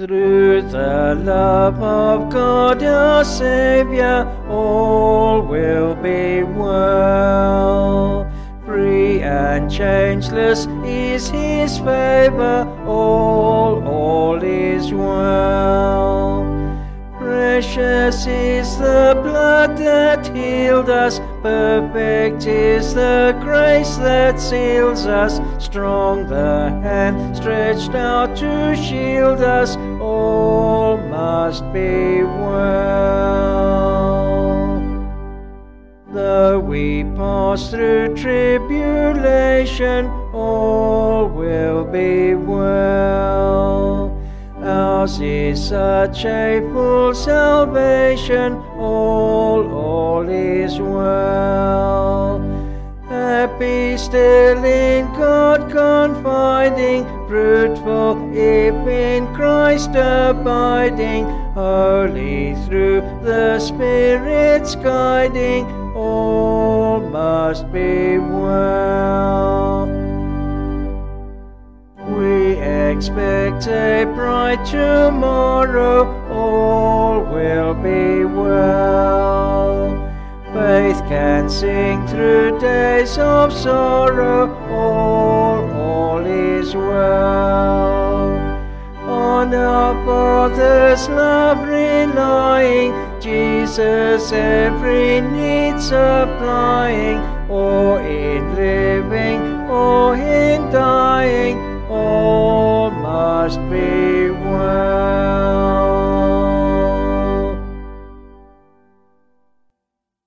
Through the love of God our Saviour, all will be well. Free and changeless is His favour, all is well. Precious is the blood that healed us, perfect is the grace that seals us, strong the hand stretched out to shield us, all must be well. Though we pass through tribulation, all will be well. Ours is such a full salvation, all is well. Happy still in God confiding, fruitful if in Christ abiding, holy through the Spirit's guiding, all must be well. We expect a bright tomorrow, all will be well. Faith can sing through days of sorrow, all is well. On our Father's love relying, Jesus every need supplying, or in living or in dying, all must be well.